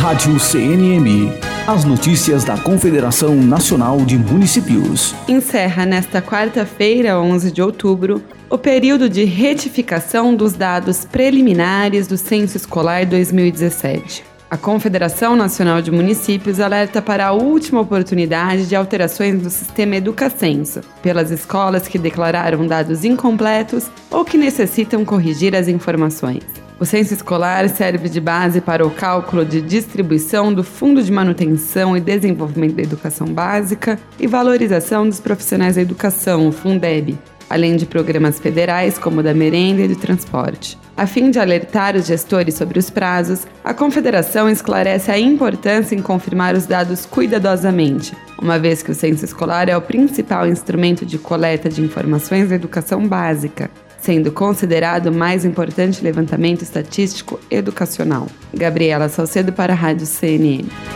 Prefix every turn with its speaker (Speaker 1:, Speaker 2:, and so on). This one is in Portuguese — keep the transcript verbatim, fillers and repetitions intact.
Speaker 1: Rádio C N M. As notícias da Confederação Nacional de Municípios.
Speaker 2: Encerra nesta quarta-feira, onze de outubro, o período de retificação dos dados preliminares do Censo Escolar dois mil e dezessete. A Confederação Nacional de Municípios alerta para a última oportunidade de alterações no sistema EducaCenso, pelas escolas que declararam dados incompletos ou que necessitam corrigir as informações. O censo escolar serve de base para o cálculo de distribuição do Fundo de Manutenção e Desenvolvimento da Educação Básica e valorização dos profissionais da educação, o Fundeb, além de programas federais como o da merenda e do transporte. A fim de alertar os gestores sobre os prazos, a Confederação esclarece a importância em confirmar os dados cuidadosamente, uma vez que o censo escolar é o principal instrumento de coleta de informações da educação básica, sendo considerado o mais importante levantamento estatístico educacional. Gabriela Salcedo para a Rádio C N M.